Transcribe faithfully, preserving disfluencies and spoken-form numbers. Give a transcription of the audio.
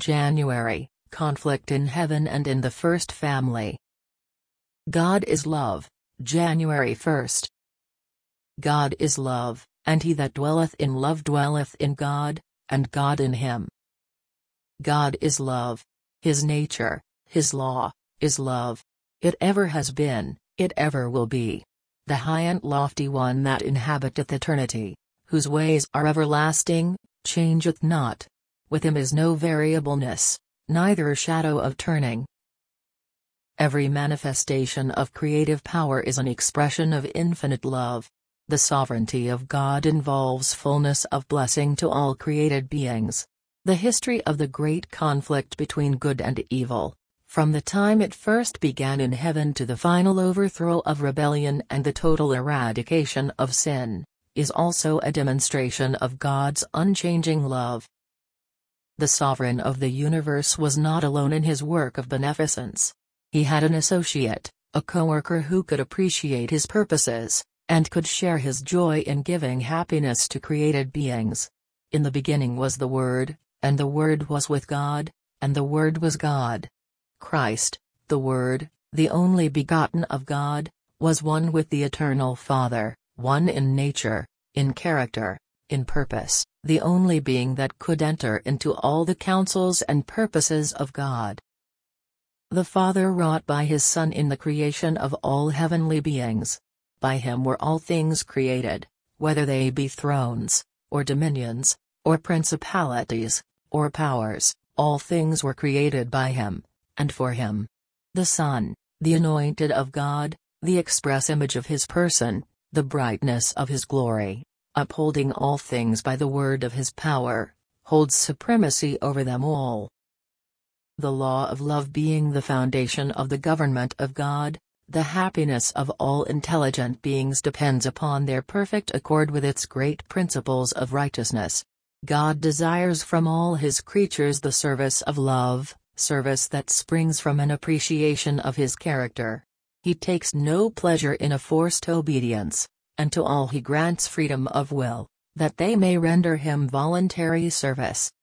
January, conflict in heaven and in the first family. God is love, January first. God is love, and he that dwelleth in love dwelleth in God, and God in him. God is love. His nature, his law, is love. It ever has been, it ever will be. The high and lofty one that inhabiteth eternity, whose ways are everlasting, changeth not. With him is no variableness, neither shadow of turning. Every manifestation of creative power is an expression of infinite love. The sovereignty of God involves fullness of blessing to all created beings. The history of the great conflict between good and evil, from the time it first began in heaven to the final overthrow of rebellion and the total eradication of sin, is also a demonstration of God's unchanging love. The sovereign of the universe was not alone in his work of beneficence. He had an associate, a co-worker who could appreciate his purposes, and could share his joy in giving happiness to created beings. In the beginning was the Word, and the Word was with God, and the Word was God. Christ, the Word, the only begotten of God, was one with the eternal Father, one in nature, in character, in purpose, the only being that could enter into all the counsels and purposes of God. The Father wrought by his Son in the creation of all heavenly beings. By him were all things created, whether they be thrones, or dominions, or principalities, or powers, all things were created by him, and for him. The Son, the anointed of God, the express image of his person, the brightness of his glory, upholding all things by the word of his power, holds supremacy over them all. The law of love being the foundation of the government of God, the happiness of all intelligent beings depends upon their perfect accord with its great principles of righteousness. God desires from all his creatures the service of love, service that springs from an appreciation of his character. He takes no pleasure in a forced obedience, and to all he grants freedom of will, that they may render him voluntary service.